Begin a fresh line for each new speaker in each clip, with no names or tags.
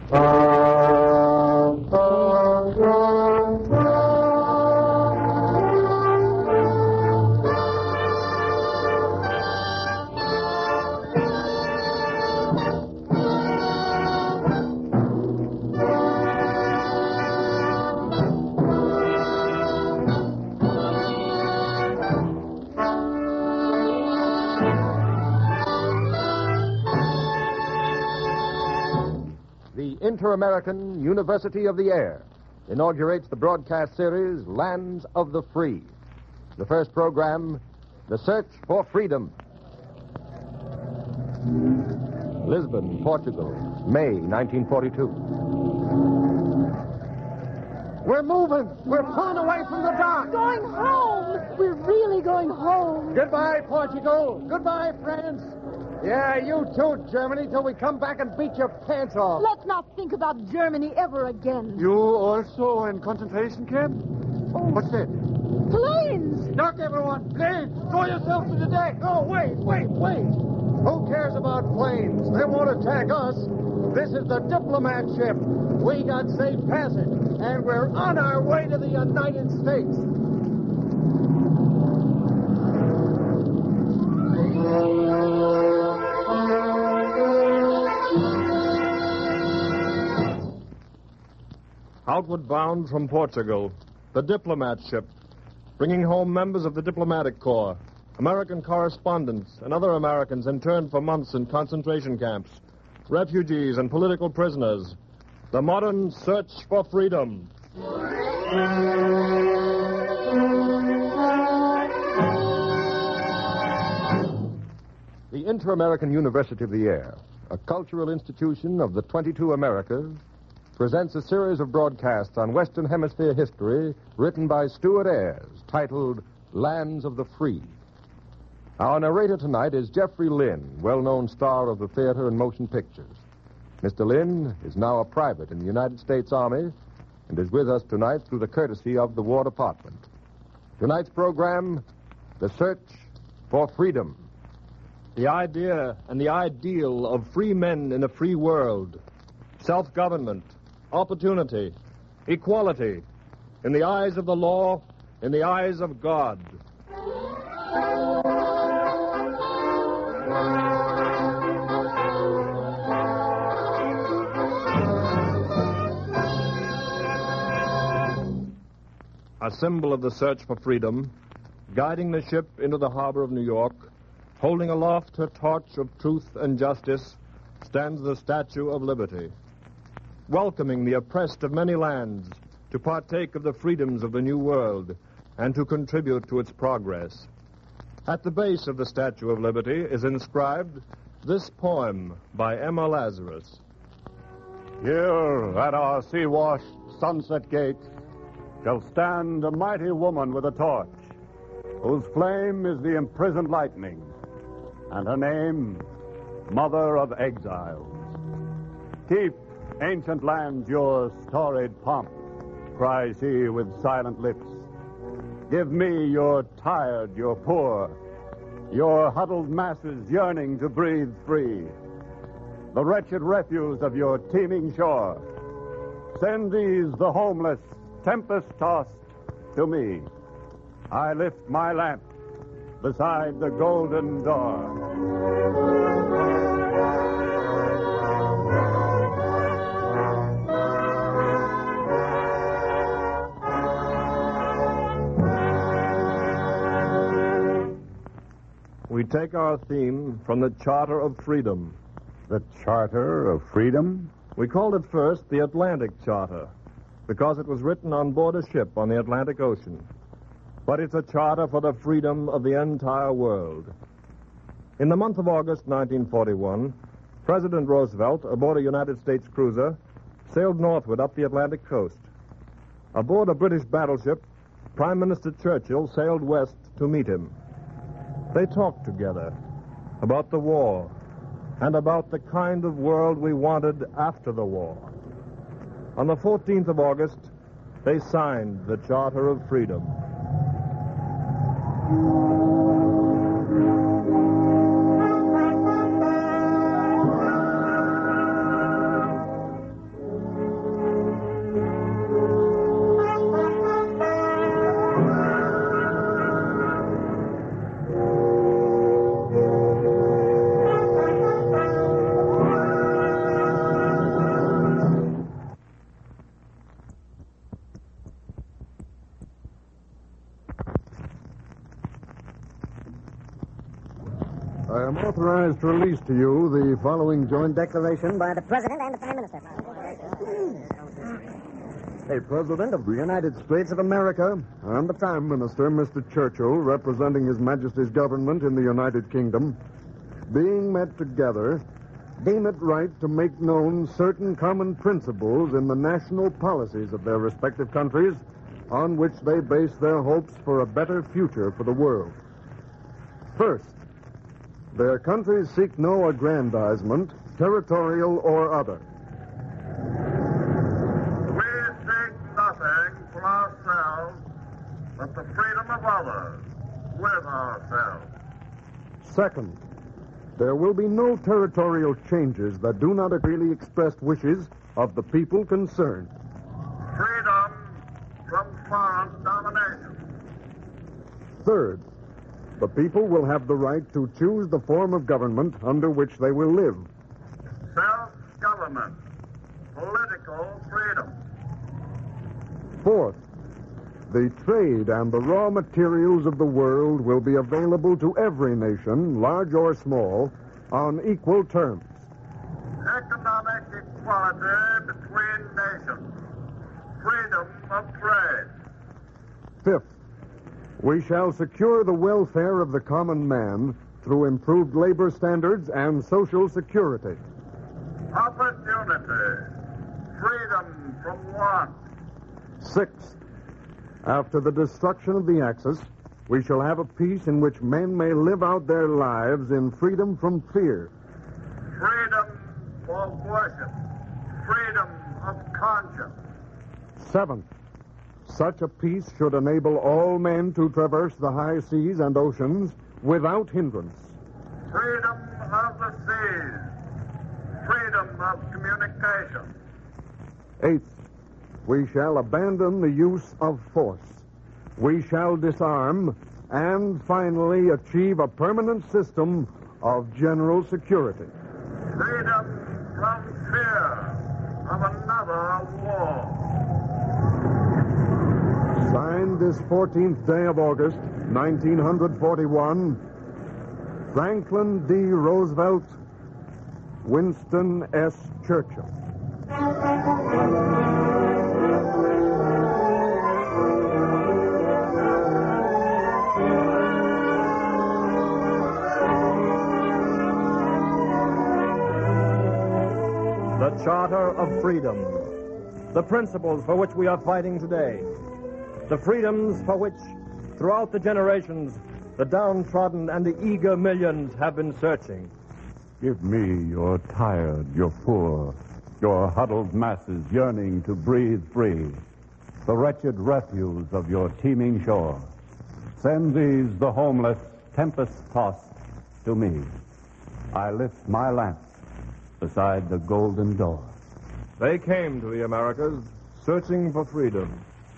Inter-American University of the Air inaugurates the broadcast series Lands of the Free. The first program, The Search for Freedom. Lisbon, Portugal, May 1942.
We're moving. We're pulling away from the dock.
Going home. We're really going home.
Goodbye, Portugal. Goodbye, France. Yeah, you too, Germany, till we come back and beat your pants off.
Let's not think about Germany ever again.
You also in concentration camp?
Oh.
What's that?
Planes!
Duck, everyone, please. Throw yourself to the deck. Oh, wait. Who cares about planes? They won't attack us. This is the diplomat ship. We got safe passage, and we're on our way to the United States.
Outward bound from Portugal, the diplomat ship, bringing home members of the diplomatic corps, American correspondents, and other Americans interned for months in concentration camps, refugees and political prisoners. The modern search for freedom.
The Inter-American University of the Air, a cultural institution of the 22 Americas, presents a series of broadcasts on Western Hemisphere history written by Stuart Ayres, titled Lands of the Free. Our narrator tonight is Jeffrey Lynn, well-known star of the theater and motion pictures. Mr. Lynn is now a private in the United States Army and is with us tonight through the courtesy of the War Department. Tonight's program, The Search for Freedom.
The idea and the ideal of free men in a free world, self-government, opportunity, equality, in the eyes of the law, in the eyes of God. A symbol of the search for freedom, guiding the ship into the harbor of New York, holding aloft her torch of truth and justice, stands the Statue of Liberty, welcoming the oppressed of many lands to partake of the freedoms of the New World and to contribute to its progress. At the base of the Statue of Liberty is inscribed this poem by Emma Lazarus.
Here at our sea-washed sunset gate shall stand a mighty woman with a torch, whose flame is the imprisoned lightning, and her name, Mother of Exiles. Keep, ancient lands, your storied pomp, cries she with silent lips. Give me your tired, your poor, your huddled masses yearning to breathe free, the wretched refuse of your teeming shore. Send these, the homeless, tempest-tossed, to me. I lift my lamp beside the golden door.
We take our theme from the Charter of Freedom.
The Charter of Freedom?
We called it first the Atlantic Charter because it was written on board a ship on the Atlantic Ocean. But it's a charter for the freedom of the entire world. In the month of August 1941, President Roosevelt, aboard a United States cruiser, sailed northward up the Atlantic coast. Aboard a British battleship, Prime Minister Churchill sailed west to meet him. They talked together about the war and about the kind of world we wanted after the war. On the 14th of August, they signed the Charter of Freedom.
am authorized to release to you the following joint declaration by
The President and the Prime Minister.
the President of the United States of America and the Prime Minister, Mr. Churchill, representing His Majesty's government in the United Kingdom, being met together, deem it right to make known certain common principles in the national policies of their respective countries on which they base their hopes for a better future for the world. First, their countries seek no aggrandizement, territorial or other.
We seek nothing for ourselves but the freedom of others with ourselves.
Second, there will be no territorial changes that do not freely expressed wishes of the people concerned.
Freedom from foreign domination.
Third, the people will have the right to choose the form of government under which they will live.
Self-government. Political freedom.
Fourth, the trade and the raw materials of the world will be available to every nation, large or small, on equal terms.
Economic equality between nations. Freedom of trade.
Fifth, we shall secure the welfare of the common man through improved labor standards and social security.
Opportunity. Freedom from want.
Sixth, after the destruction of the Axis, we shall have a peace in which men may live out their lives in freedom from fear.
Freedom for worship. Freedom of conscience.
Seventh, such a peace should enable all men to traverse the high seas and oceans without hindrance.
Freedom of the seas. Freedom of communication.
Eighth, we shall abandon the use of force. We shall disarm and finally achieve a permanent system of general security.
Freedom from fear of another war.
Signed this 14th day of August, 1941, Franklin D. Roosevelt, Winston S. Churchill.
The Charter of Freedom. The principles for which we are fighting today. The freedoms for which, throughout the generations, the downtrodden and the eager millions have been searching.
Give me your tired, your poor, your huddled masses yearning to breathe free, the wretched refuse of your teeming shore. Send these, the homeless, tempest-tossed, to me. I lift my lamp beside the golden door.
They came to the Americas searching for freedom.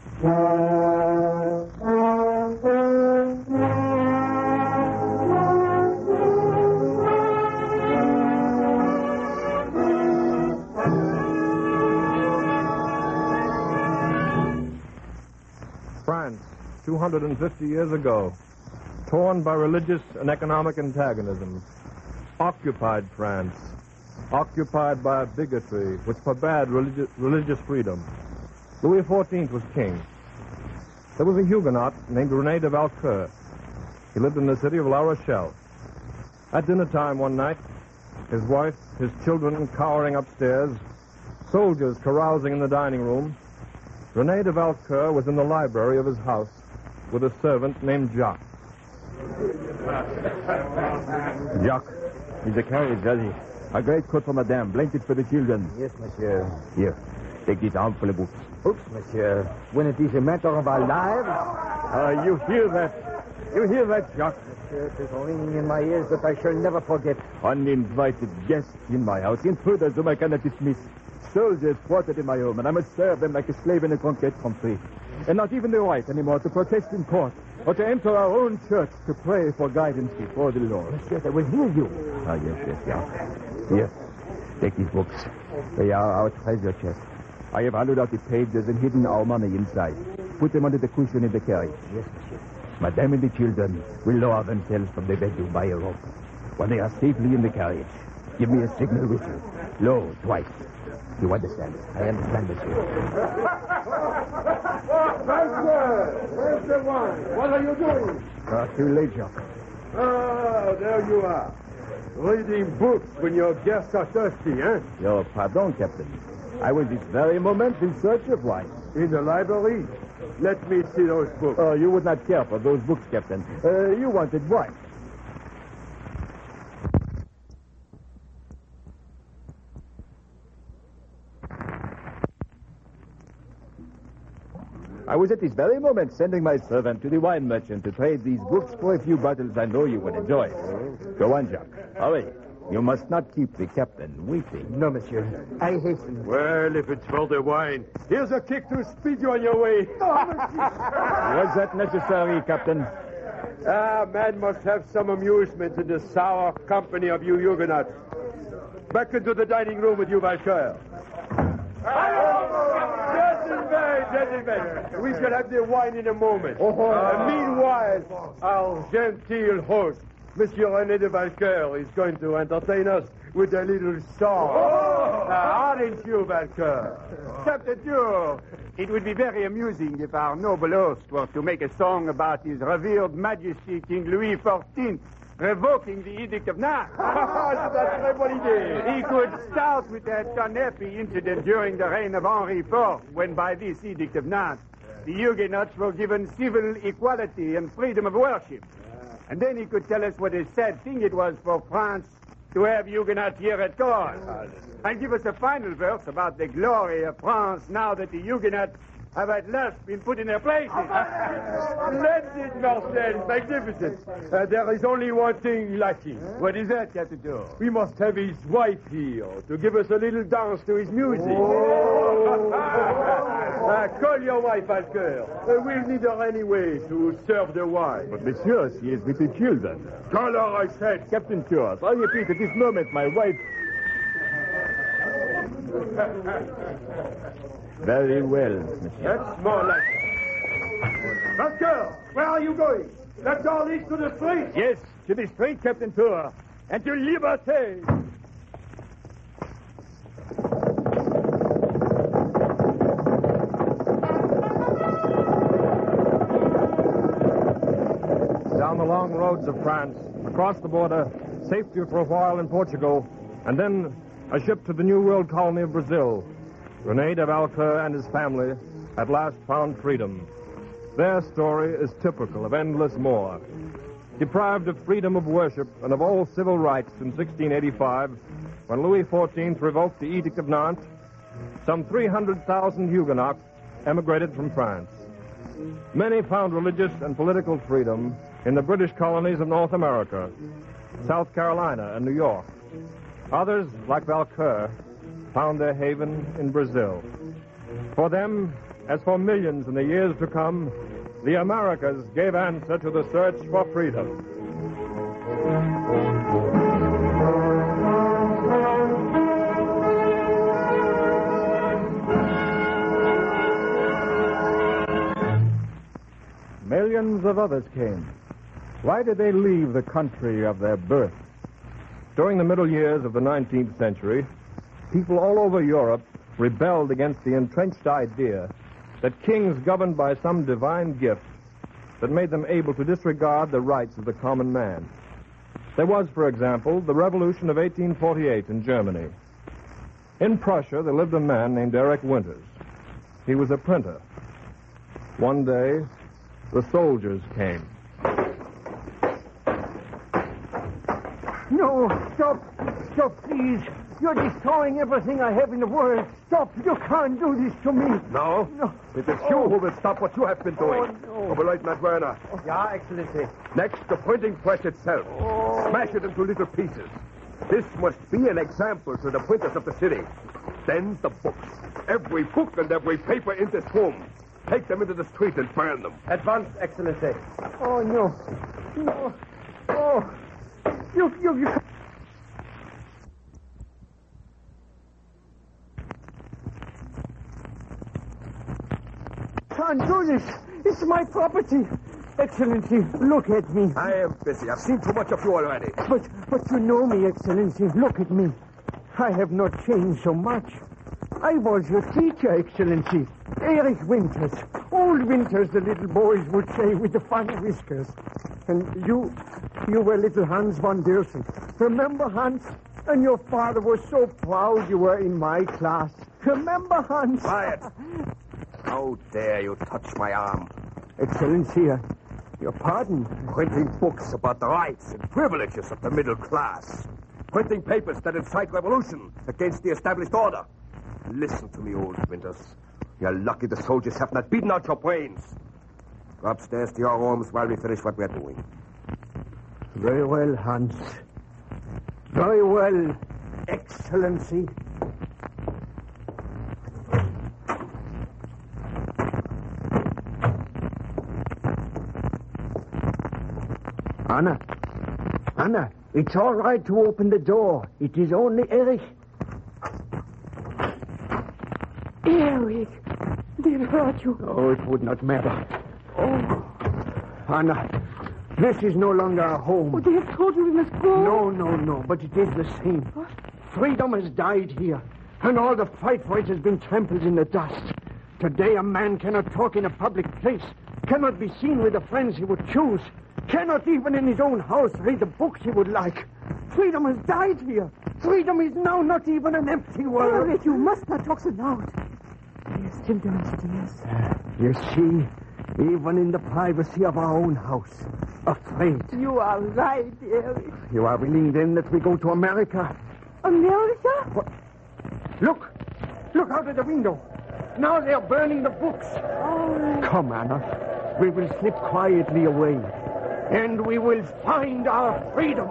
France, 250 years ago, torn by religious and economic antagonism. Occupied France, occupied by a bigotry which forbade religious freedom. Louis XIV was king. There was a Huguenot named René de Valcoeur. He lived in the city of La Rochelle. At dinner time one night, his wife, his children cowering upstairs, soldiers carousing in the dining room, René de Valcoeur was in the library of his house with a servant named Jacques.
Jacques, is the carriage ready? A great coat for madame, blanket for the children.
Yes, monsieur.
Here, take this arm full of books.
Books, monsieur. When it is a matter of our lives.
You hear that? You hear that, Jacques?
Monsieur, it is ringing in my ears that I shall never forget.
Uninvited guests in my house, intruders whom I cannot dismiss. Soldiers quartered in my home, and I must serve them like a slave in a conquered country. And not even the right anymore to protest in court or to enter our own church to pray for guidance before the Lord.
Monsieur, they will hear you.
Yes. Here, take these books. They are our treasure chest. I have hollowed out the pages and hidden our money inside. Put them under the cushion in the carriage.
Yes, monsieur.
Madame and the children will lower themselves from the bedroom by a rope. When they are safely in the carriage, give me a signal with you. Low, twice. You understand? I understand, monsieur.
Master, where's the wine? What are you doing?
Too late, Jacques.
Ah, there you are. Reading books when your guests are thirsty, eh?
Your pardon, Captain. I was this very moment in search of wine.
In the library? Let me see those books.
Oh, you would not care for those books, Captain. You wanted wine. I was at this very moment sending my servant to the wine merchant to trade these books for a few bottles I know you would enjoy. Go on, Jacques. Hurry. You must not keep the captain waiting.
No, monsieur. I hasten.
Well, if it's for the wine, here's a kick to speed you on your way.
Was that necessary, Captain?
Man must have some amusement in the sour company of you Huguenots. Back into the dining room with you, Valcoeur. Gentlemen, we shall have the wine in a moment. Meanwhile, our genteel host, Monsieur René de Valcoeur, is going to entertain us with a little song. Aren't you, Valcoeur?
Captain Tour, it would be very amusing if our noble host were to make a song about His revered Majesty King Louis XIV revoking the Edict of Nantes.
That's a bonne idée.
He could start with that unhappy incident during the reign of Henri IV, when by this Edict of Nantes, the Huguenots were given civil equality and freedom of worship. And then he could tell us what a sad thing it was for France to have Huguenots here at court. And give us a final verse about the glory of France now that the Huguenots have at last been put in their places.
Splendid, Marcel. Magnificent. There is only one thing lacking.
What is that, Captain Tour?
We must have his wife here to give us a little dance to his music. Call your wife, Valcoeur. We'll need her anyway to serve the wine.
But, monsieur, she is with the children.
Call her, I said.
Captain Tours, I repeat, at this moment, my wife... Very well, monsieur.
That's more like it. Valcoeur, where are you going? That door leads to the street.
Yes, to the street, Captain Tour. And to liberté.
Down the long roads of France, across the border, safety for a while in Portugal, and then a ship to the New World colony of Brazil. René de Valcoeur and his family at last found freedom. Their story is typical of endless more. Deprived of freedom of worship and of all civil rights in 1685, when Louis XIV revoked the Edict of Nantes, some 300,000 Huguenots emigrated from France. Many found religious and political freedom in the British colonies of North America, South Carolina and New York. Others, like Valcoeur, found their haven in Brazil. For them, as for millions in the years to come, the Americas gave answer to the search for freedom.
Millions of others came. Why did they leave the country of their birth?
During the middle years of the 19th century, people all over Europe rebelled against the entrenched idea that kings governed by some divine gift that made them able to disregard the rights of the common man. There was, for example, the Revolution of 1848 in Germany. In Prussia, there lived a man named Eric Winters. He was a printer. One day, the soldiers came.
No, stop. Stop, please. You're destroying everything I have in the world. Stop. You can't do this to me.
No?
No.
It is you who will stop what you have been doing.
Oh, no.
Oberleutnant Werner.
Ja, Excellency.
Next, the printing press itself. Smash it into little pieces. This must be an example to the printers of the city. Then the books. Every book and every paper in this room. Take them into the street and burn them.
At once, Excellency. Oh, no. No. Oh. You... Can't do this. It's my property. Excellency, look at me.
I am busy. I've seen too much of you already.
But But you know me, Excellency. Look at me. I have not changed so much. I was your teacher, Excellency. Erich Winters. Old Winters, the little boys would say, with the funny whiskers. And you were little Hans von Dersen. Remember, Hans? And your father was so proud you were in my class. Remember, Hans?
Quiet. How dare you touch my arm?
Excellency, your pardon.
Printing books about the rights and privileges of the middle class. Printing papers that incite revolution against the established order. Listen to me, old Winters. You're lucky the soldiers have not beaten out your brains. Go upstairs to your rooms while we finish what we're doing.
Very well, Hans. Very well, Excellency. Anna, it's all right to open the door. It is only Erich.
Erich, they've hurt you.
Oh, it would not matter. Oh, Anna, this is no longer a home.
Oh, they have told you we must go.
No, but it is the same. What? Freedom has died here, and all the fight for it has been trampled in the dust. Today a man cannot talk in a public place, cannot be seen with the friends he would choose, cannot even in his own house read the books he would like. Freedom has died here. Freedom is now not even an empty word.
Erich, you must not talk so loud. They are still downstairs.
You see, even in the privacy of our own house, afraid.
You are right, Erich.
You are willing then that we go to America?
America?
What? Look out of the window. Now they are burning the books.
Oh.
Come, Anna. We will slip quietly away. And we will find our freedom.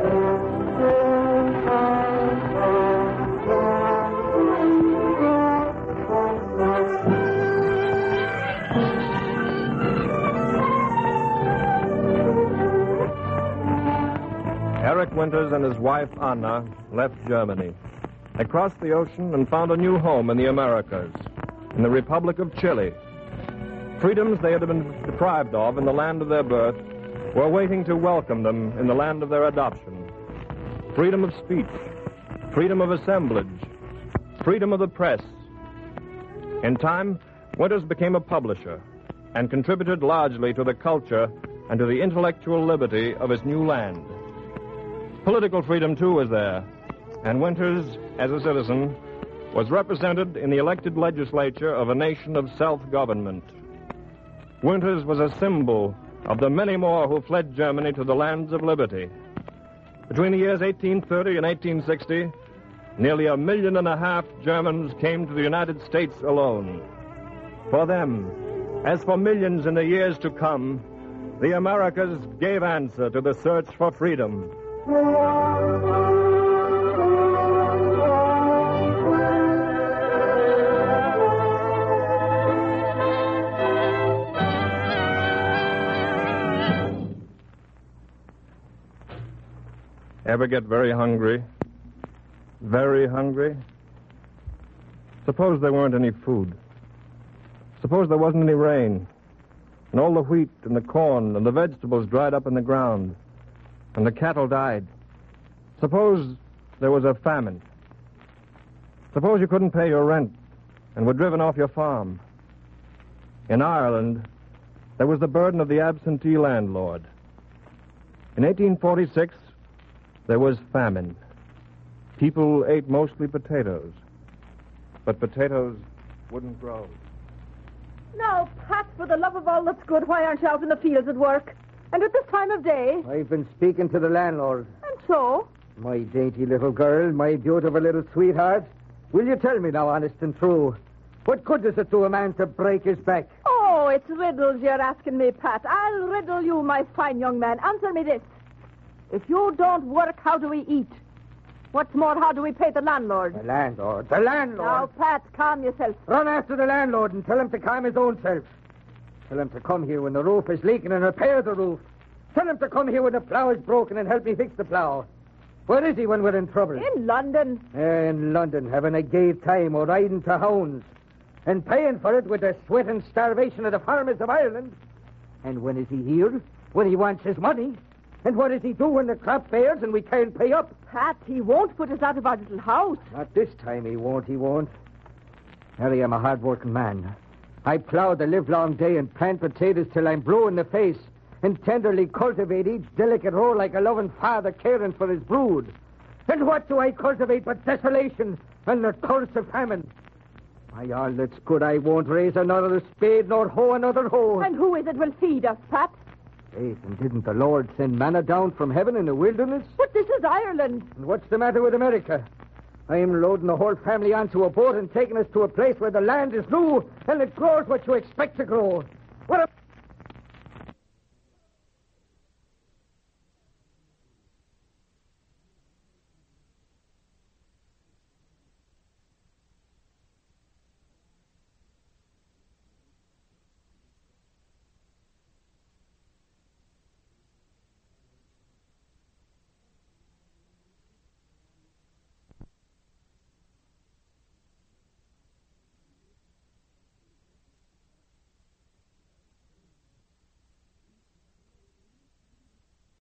Erich Winters and his wife, Anna, left Germany. They crossed the ocean and found a new home in the Americas, in the Republic of Chile. Freedoms they had been deprived of in the land of their birth were waiting to welcome them in the land of their adoption. Freedom of speech, freedom of assemblage, freedom of the press. In time, Winters became a publisher and contributed largely to the culture and to the intellectual liberty of his new land. Political freedom, too, was there, and Winters, as a citizen, was represented in the elected legislature of a nation of self-government. Winters was a symbol of the many more who fled Germany to the lands of liberty. Between the years 1830 and 1860, nearly 1.5 million Germans came to the United States alone. For them, as for millions in the years to come, the Americas gave answer to the search for freedom. Ever get very hungry? Very hungry? Suppose there weren't any food. Suppose there wasn't any rain, and all the wheat and the corn and the vegetables dried up in the ground, and the cattle died. Suppose there was a famine. Suppose you couldn't pay your rent and were driven off your farm. In Ireland, there was the burden of the absentee landlord. In 1846, there was famine. People ate mostly potatoes, but potatoes wouldn't grow.
Now, Pat, for the love of all that's good, why aren't you out in the fields at work? And at this time of day?
I've been speaking to the landlord.
And so?
My dainty little girl, my beautiful little sweetheart, will you tell me now, honest and true, what good does it do a man to break his back?
Oh, it's riddles you're asking me, Pat. I'll riddle you, my fine young man. Answer me this. If you don't work, how do we eat? What's more, how do we pay the landlord?
The landlord? The landlord?
Now, Pat, calm yourself.
Run after the landlord and tell him to calm his own self. Tell him to come here when the roof is leaking and repair the roof. Tell him to come here when the plow is broken and help me fix the plow. Where is he when we're in trouble?
In London.
In London, having a gay time or riding to hounds. And paying for it with the sweat and starvation of the farmers of Ireland. And when is he here? When he wants his money. And what does he do when the crop fails and we can't pay up?
Pat, he won't put us out of our little house.
Not this time he won't. Harry, I'm a hard-working man. I plow the livelong day and plant potatoes till I'm blue in the face and tenderly cultivate each delicate row like a loving father caring for his brood. And what do I cultivate but desolation and the curse of famine? By all that's good, I won't raise another spade nor hoe another hoe.
And who is it will feed us, Pat?
Faith, and didn't the Lord send manna down from heaven in the wilderness?
But this is Ireland.
And what's the matter with America? I am loading the whole family onto a boat and taking us to a place where the land is new and it grows what you expect to grow. What a...